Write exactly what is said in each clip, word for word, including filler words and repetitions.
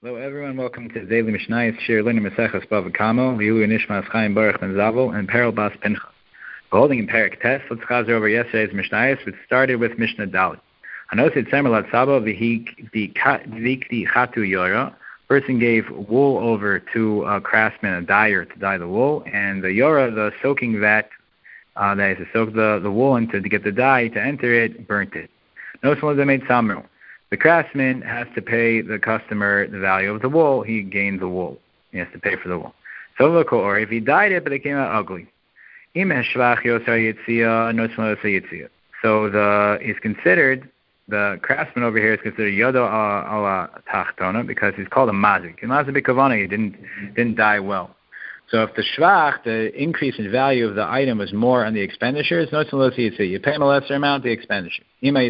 Hello everyone, welcome to Daily Mishnayos Shir Lina Maseches Bava Kamo, Lilu Nishmas Chaim Baruch Ben Zavel, and Peril Bas Pinchas. We're holding in Perek Tes. Let's chazer over yesterday's Mishnayos, which started with Mishnah Dalet. Hanosid Semer Latzabo V'Vikdi Chatu Yora. Person gave wool over to a craftsman, a dyer, to dye the wool, and the Yora, the soaking vat, uh, that is to soak the, the wool into to get the dye to enter it, burnt it. No one of made samro. The craftsman has to pay the customer the value of the wool. He gained the wool. He has to pay for the wool. So or if he dyed it, but it came out ugly. So the is considered, the craftsman over here is considered yodo ala tachtona because he's called a mazik. A mazik b'kavana, he didn't didn't dye well. So if the shvach, the increase in value of the item was more on the expenditures, you pay him a lesser amount, the expenditure.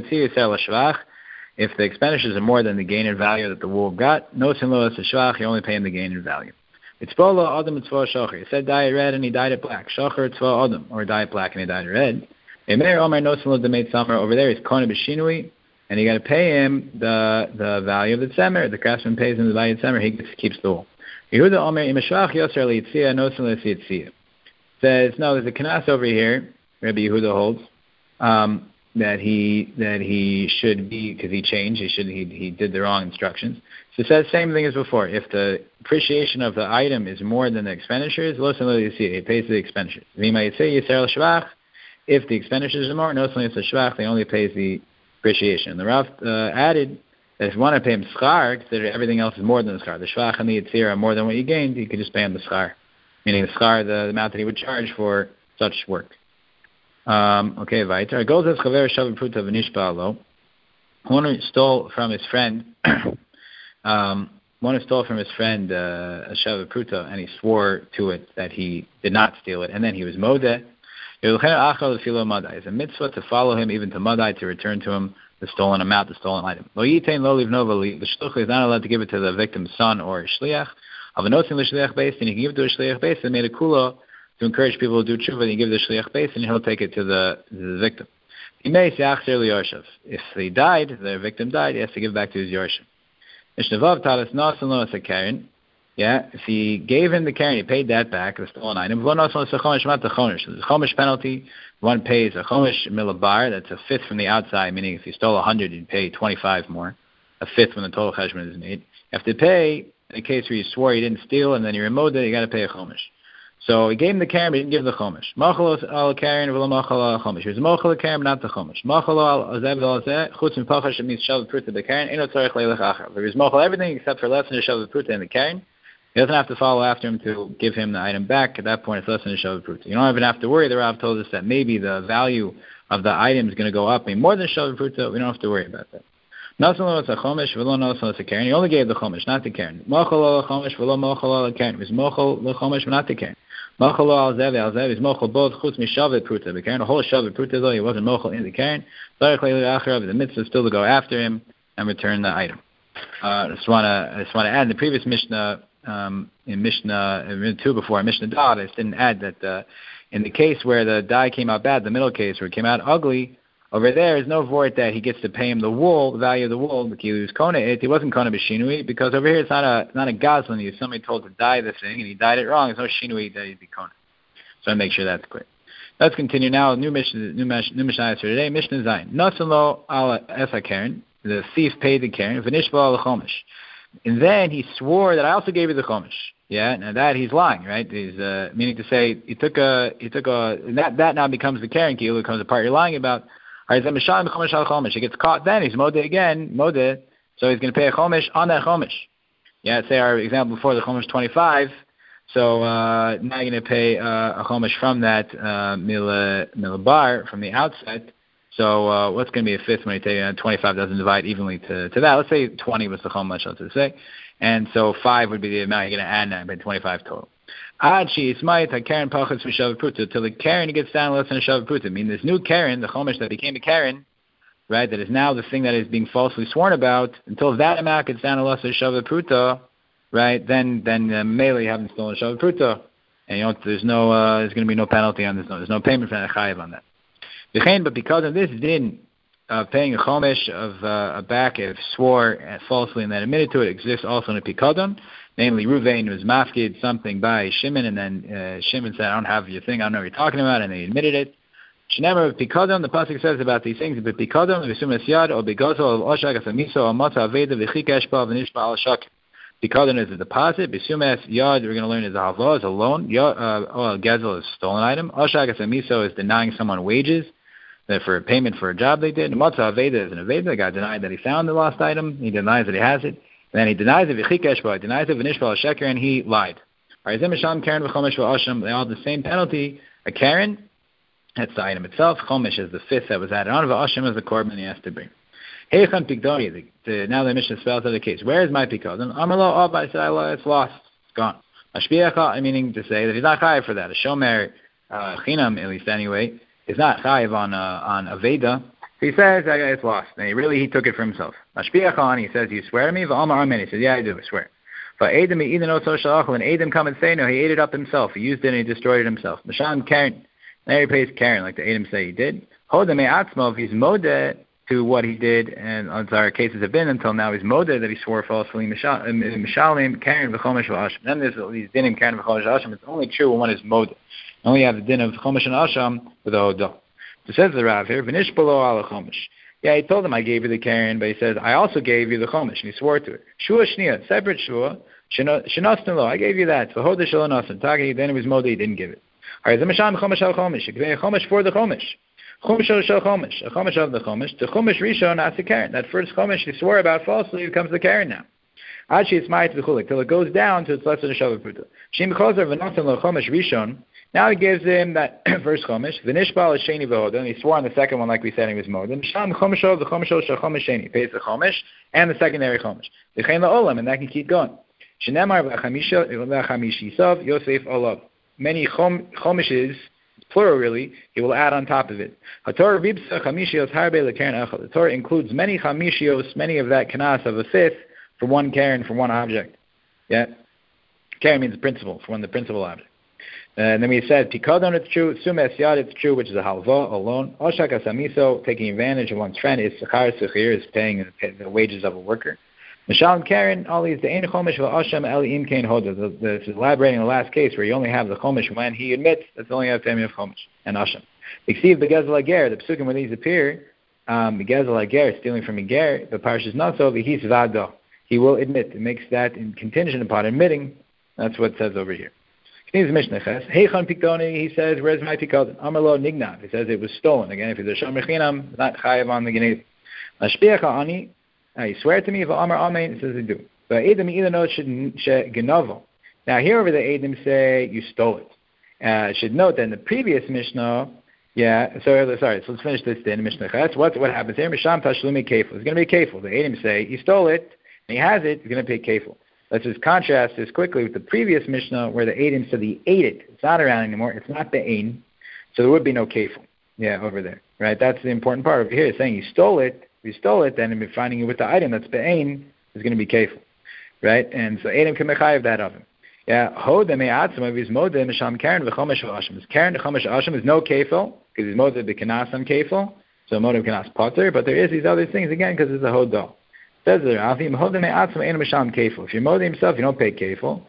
If the expenditures are more than the gain in value that the wool got, no sin lo shvach, you only pay him the gain in value. It's tzvah adam tzvah shocher. He said dye it red and he dyed it black. Shocher tzvah adam, or dye it black and he dyed it red. Emer omer no sin lo demeit samer. Over there he's kona b'shinui, and you got to pay him the the value of the tzemer. The craftsman pays him the value of the tzemer. He gets, keeps the wool. Yehuda omer im shvach yoser leitzia no sin lo yitzia. Says no, there's a kanas over here. Rabbi Yehuda holds. Um, that he that he should be, because he changed, he should he he did the wrong instructions. So it says the same thing as before. If the appreciation of the item is more than the expenditures, he pays the expenditures. If the expenditures are more, they only pays the appreciation. The Rav uh, added that if you want to pay him schar, consider everything else is more than the schar. The shvach and the yitzir are more than what you gained, you could just pay him the schar, meaning the schar, the, the amount that he would charge for such work. Um, okay, weiter. Goes as chaver shavu pruta v'nishba'alo. One who stole from his friend, um, one who stole from his friend uh, a shavu pruta, and he swore to it that he did not steal it, and then he was modeh. It's a mitzvah to follow him, even to madai, to return to him the stolen amount, the stolen item. Lo yitain lo livnova. The shluch is not allowed to give it to the victim's son or shliach. Avanotzin l'shliach beis, and he can give it to a shliach beis and made a kula to encourage people to do tshuva, and you give the shliach beis, and he'll take it to the, to the victim. If he died, the victim died, he has to give it back to his yorshiv. Yeah, if he gave him the karen, he paid that back, the stolen item. The chomish penalty, one pays a chomish milabar, that's a fifth from the outside, meaning if you stole one hundred, you'd pay twenty-five more, a fifth when the total cheshbon is made. You have to pay, in the case where you swore you didn't steal, and then you removed it, you got to pay a chomish. So he gave him the karen, but he didn't give the chomish. Machal al karen v'lo machal al chomish. He was machal the karen, but not the chomish. Machal al azev al zeh chutz mipachash means shavu pruta the karen. Eno tzarich leilach achar. He was machal everything except for less than a shavu pruta in the karen. He doesn't have to follow after him to give him the item back. At that point, it's less than a shavu pruta. You don't even have to worry. The Rav told us that maybe the value of the item is going to go up, maybe more than shavu pruta. We don't have to worry about that. Nasan lo a chomish v'lo nasan lo karen. He only gave the chomish, not the karen. Machal al chomish v'lo machal al karen. He was machal the chomish, but not the karen. Mochel al zev al zev is mochel both chutz mishavet pruta. The karen, the whole shavet pruta though he wasn't mochel in the karen. The mitzvah still to go after him and return the item. I uh, just want to I just want to add in the previous Mishnah um, in Mishnah in two before Mishnah Dad, I just didn't add that uh, in the case where the dye came out bad, the middle case where it came out ugly. Over there is no void that he gets to pay him the wool, the value of the wool. But he was kona it. He wasn't kona b'shinui because over here it's not a it's not a goslin. He was somebody told to dye this thing and he dyed it wrong. There's no shinui that he'd be kona. So I make sure that's clear. Let's continue now. New Mishnah, new Mishnah for today. Mishnah Zayin. Nasan lo ala esa karen. The thief paid the karen. V'nishba al chomish. And then he swore that I also gave you the chomish. Yeah, now that he's lying, right? He's uh, meaning to say he took a he took a and that that now becomes the karen kilo, becomes the part you're lying about. He gets caught then, he's modeh again, modeh, so he's going to pay a chomish on that chomish. Yeah, say our example before, the chomish twenty-five, so uh, now you're going to pay uh, a chomish from that uh, milabar, from the outset. So uh, what's going to be a fifth when you take uh, twenty-five doesn't divide evenly to, to that. Let's say twenty was the chomish, let's say, and so five would be the amount you're going to add now, but twenty-five total. Till the karen gets down less than a shavu pruta. I mean, this new karen, the chomish that became a karen, right, that is now the thing that is being falsely sworn about, until that amount gets down to less than a shavu pruta, right, then then uh, mainly you haven't stolen a shavu pruta, and you know there's no uh, there's going to be no penalty on this. No, there's no payment for a chayiv on that. But because of this din of paying a chomesh of uh, a back if swore falsely and then admitted to it exists also in a pikadon. Namely, Ruvain was mafkid something by Shimon, and then uh, Shimon said, I don't have your thing, I don't know what you're talking about, and they admitted it. Shenemer pikadon, the pasuk says about these things, but pikadon, v'sumas yad, or begozo, or oshak, asamiso, or mata aveda, v'chikesh pa, v'nishpa al shak. Pikadon is a deposit, v'sumas yad, we're going to learn is a havla, is a loan, yad, uh, or gezel is a stolen item, oshak, asamiso is denying someone wages, that for payment for a job they did, mata aveda is an aveda, the guy denied that he found the lost item, he denies that he has it. Then he denies it, v'chikesh, denies it, v'nishpa al-sheker, and he lied. All right, zemesham, Karen, v'chomesh, v'asham, they all have the same penalty. A Karen, that's the item itself. Chomesh is the fifth that was added on. V'asham is the korban he has to bring. Heichan pikdoni, now the mission spells out the case. Where is my pikdon? Amalo, Abba, Israel, it's lost, it's gone. Ashbiacha, meaning to say that he's not chayiv for that. A shomer, uh, chinam, at least anyway, is not chayiv on, uh, on aveda. He says, it's lost. And he really, he took it for himself. Mashpiach he says, you swear to me? V'amar amen. He says, yeah, I do, I swear. But Adam, even though so shalach, when Adam come and say, no, he ate it up himself. He used it and he destroyed it himself. Masham Karen. Now he pays Karen, like the Adam say he did. Hoda me atzmo, if he's modeh to what he did, and as our cases have been until now, he's modeh that he swore falsely. Mishalim, Karen, v'chomesh v'asham. Then there's these dinim, Karen, v'chomesh v'asham. It's only true when one is modeh. Only you have the din of chomesh and asham with a hodah. So says the Rav here, V'nishpalo ala chomesh. Yeah, he told him I gave you the Karen, but he says, I also gave you the chomesh, and he swore to it. Shua shnia, separate shua, shenastan lo, I gave you that. V'hodah shalonasan, taki, then it was modeh, he didn't give it. All right, Zemasham chomesh al chomesh, he gave a chomesh for the chomesh. Chomesh shel chomesh, a chomesh of the chomesh, the chomesh rishon, that's the Karen. That first chomesh he swore about falsely becomes the Karen now. Achi it's ma'it v'chulik, till it goes down to its lesser than shavah pruta. Shim b'chozer v'nosan lo chomesh rishon. Now he gives him that first chomesh. V'nishbal sheni v'hoda. And he swore on the second one, like we said, he was moden. Sham chomeshov the chomeshov shel chomesh sheni. He pays the chomesh and the secondary chomesh. V'chein la'olam, and that can keep going. Shenemar v'chamishisov Yosef olav. Many chom, chomeshes, plural really, he will add on top of it. HaTorah ribsa chamishios harbe lekeren echad. The Torah includes many chamishios, many of that kanas of a fifth for one karen, for one object. Yeah, karen means principal, for one the principal object. And then we said, Pikadon, it's true. Sumes Yad, it's true, which is a halva, a loan. Oshak Asamiso, taking advantage of one's friend, is Sechar Sechir, is paying the wages of a worker. Mishal and Karen, all these, the Ein Chomesh V'Asham El Im Kain Hoda. This is elaborating the last case where you only have the Chomesh when he admits that's only a family of Chomesh and Asham. Exceed the Gezel Ager, the Psukim where these appear, um, the Gezel Ager, stealing from Ager, the Parish is not so, V'His Vado. He will admit. It makes that in contingent upon admitting. That's what it says over here. He says, where's my pikadon? Amarlo nignav. He says it was stolen. Again, if he's a shomer chinam, not chayav on the genev. Mashpiach ani, you swear to me, v'amar amen, he says they do. But Edom either know genavo. Now here over the Edom say you stole it. Uh, I should note that in the previous Mishnah, yeah, so, sorry, so let's finish this then, Mishnah Ches. What, what happens here? Misham tashlumi kefil. It's going to be kefil. The Edom say he stole it, and he has it, he's going to pay kefil. Let's just contrast this quickly with the previous Mishnah where the Edom said he ate it. It's not around anymore. It's not the Ein. So there would be no kefil. Yeah, over there. Right? That's the important part over here. It's saying you stole it. If you stole it, then if you're finding it with the item that's be'ein, is going to be kefil. Right? And so Edom can mechayev that of him. Yeah, hoda me'atzim, if he's modeh, misham karen v'chomesh v'asham. His karen v'chomesh v'asham is no kefil, because he's modeh b'kenas on kefil, so modeh b'kenas potter, but there is these other things, again, because it's a hodah. Says there, if you're modeh himself, you don't pay kefil.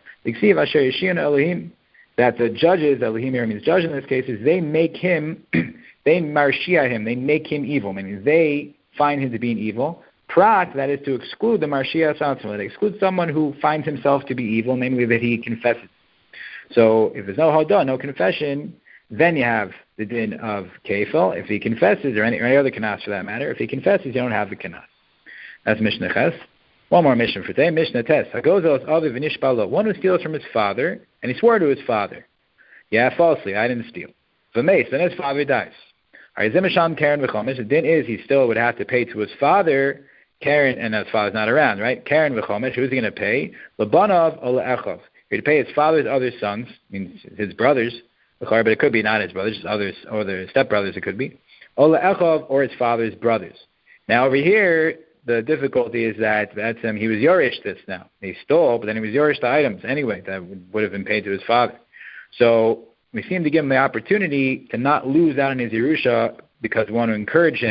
That the judges, Elohim here means judge in this case, is they make him, they marshia him, they make him evil, meaning they find him to be an evil. Prat, that is to exclude the marshia satzma, they exclude someone who finds himself to be evil, namely that he confesses. So if there's no hodah, no confession, then you have the din of kefil. If he confesses, or any, or any other kanas for that matter, if he confesses, you don't have the kanas. That's Mishnah Ches. One more Mishnah for today. Mishnah Tes. Hagozos aviv v'nishbalo. One who steals from his father, and he swore to his father. Yeah, falsely, I didn't steal. V'meis, then his father dies. All right, Zemasham Karen v'chomesh. The din is he still would have to pay to his father, Karen, and his father's not around, right? Karen v'chomesh, who's he going to pay? L'banav o le'echov. He'd pay his father's other sons, means his brothers, but it could be not his brothers, others, or their stepbrothers it could be. O le'echov, or his father's brothers. Now over here, the difficulty is that that's him. He was Yorish this now. He stole, but then he was Yorish the items anyway that would, would have been paid to his father. So we seem to give him the opportunity to not lose out on his Yerusha because we want to encourage him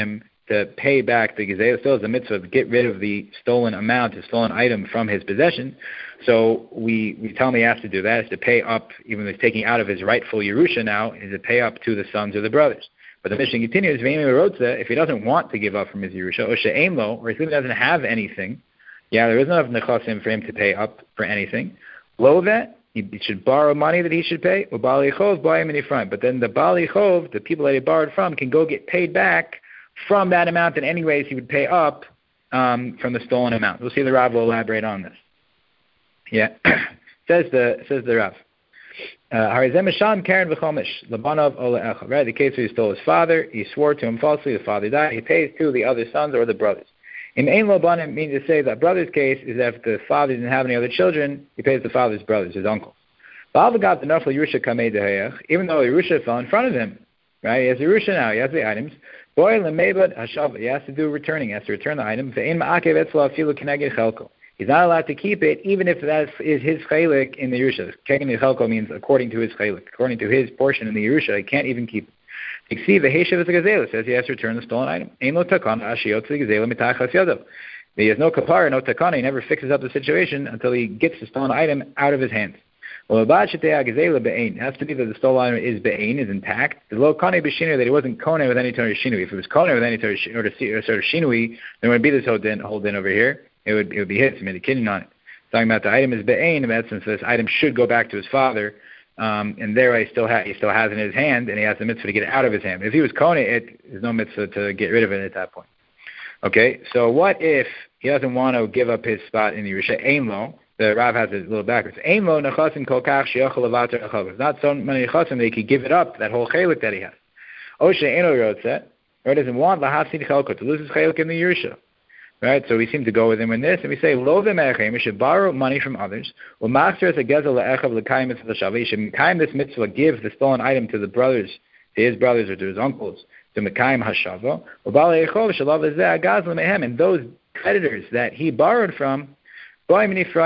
to pay back the Gezeilah. Still is a mitzvah to get rid of the stolen amount, the stolen item from his possession. So we, we tell him he has to do that, is to pay up, even though he's taking out of his rightful Yerusha now, is to pay up to the sons or the brothers. But the Mishnah continues, if he doesn't want to give up from his Yerusha, or she'ein lo, or if he doesn't have anything, yeah, there isn't enough nechasim for him to pay up for anything. Lo that, he should borrow money that he should pay, or Bali Chov, buy him in the front. But then the Bali Chov, the people that he borrowed from, can go get paid back from that amount in any ways he would pay up um, from the stolen amount. We'll see the Rav will elaborate on this. Yeah, says the says the Rav. Harizem Misham Karen v'chomish Labanov Ola Echad. Right, the case where he stole his father, he swore to him falsely. The father died. He pays to the other sons or the brothers. In Ein Labanim means to say that brother's case is that if the father didn't have any other children, he pays the father's brothers, his uncles. Even though Yerusha fell in front of him, right? He has Yerusha now. He has the items. He has to do returning. He has to return the item. He's not allowed to keep it, even if that is his chaylik in the Yerusha. Kegen chelko means according to his chaylik, according to his portion in the Yerusha. He can't even keep it. The Heshev is a Gezeilah, says he has to return the stolen item. Ein lo takana ashiyot Gezeilah mitachas yadav. He has no kapara, no takana. He never fixes up the situation until he gets the stolen item out of his hands. Well, abad shetei Gezeilah be'ein. It has to be that the stolen item is be'ein, is intact. The lo kane b'shinui, that he wasn't kone with any sort of shinui. If it was kone with any sort of shinui, then would be this whole din, whole din over here. It would it would be his. He made a kidding on it. Talking about the item is be'ein, in that sense, this item should go back to his father. Um, and there he still, ha- he still has it in his hand, and he has the mitzvah to get it out of his hand. If he was kone it, there's no mitzvah to get rid of it at that point. Okay, so what if he doesn't want to give up his spot in the Yerusha? Ein lo, the Rav has it a little backwards. Ein lo nechasim kol kach she'yochel levater achav. It's not so many nechasim that he could give it up, that whole chelik that he has. O she'ein lo rotzeh, or doesn't want lahafsid chelko, to lose his chelik in the Yerusha. Right, so we seem to go with him in this, and we say, lo v'me'echem, we should borrow money from others. Well, master as a gezel le'echav l'kayim mitzvah shavah. He should mekayim this mitzvah, give the stolen item to the brothers, to his brothers or to his uncles, to mekayim hashava. Well, ba'alei echov shalav ezeh agaz l'mehem, and those creditors that he borrowed from, they can go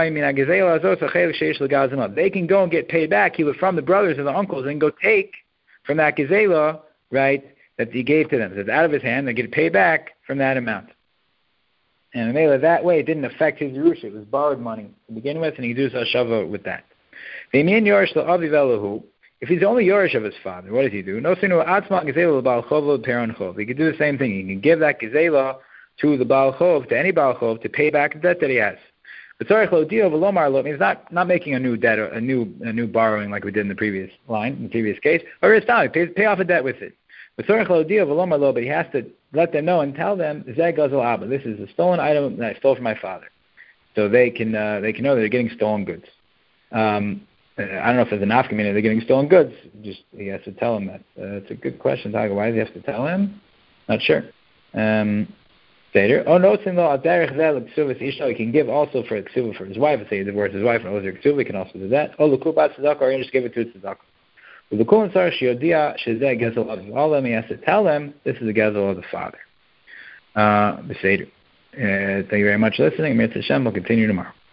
and get paid back either from the brothers or the uncles, and go take from that gezeilah, right, that he gave to them. So it's out of his hand, they get paid back from that amount. And that way, it didn't affect his Yerusha. It was borrowed money to begin with, and he could do Hashava with that. If he's only Yorish of his father, what does he do? He could do the same thing. He can give that Gezeilah to the Baal Chov, to any Baal Chov, to pay back the debt that he has. But Tzarech means not, not making a new debt, or a new a new borrowing like we did in the previous line, in the previous case, or it's not, pay, pay off a debt with it. But he has to let them know and tell them, this is a stolen item that I stole from my father. So they can uh, they can know that they're getting stolen goods. Um, I don't know if there's an afkamina, they're getting stolen goods. Just he has to tell them that. Uh, it's a good question. Why does he have to tell him? Not sure. Um, oh, no, it's in law. He can give also for ksuva for his wife. Let's say he divorced his wife and owes her ksuva, he can also do that. Oh, l'kubat tzedakah, or you just give it to his tzedakah. All of them, he has to tell them this is the gezel of the father. Uh, the Seder. Uh, thank you very much for listening. Mitzvah Hashem will continue tomorrow.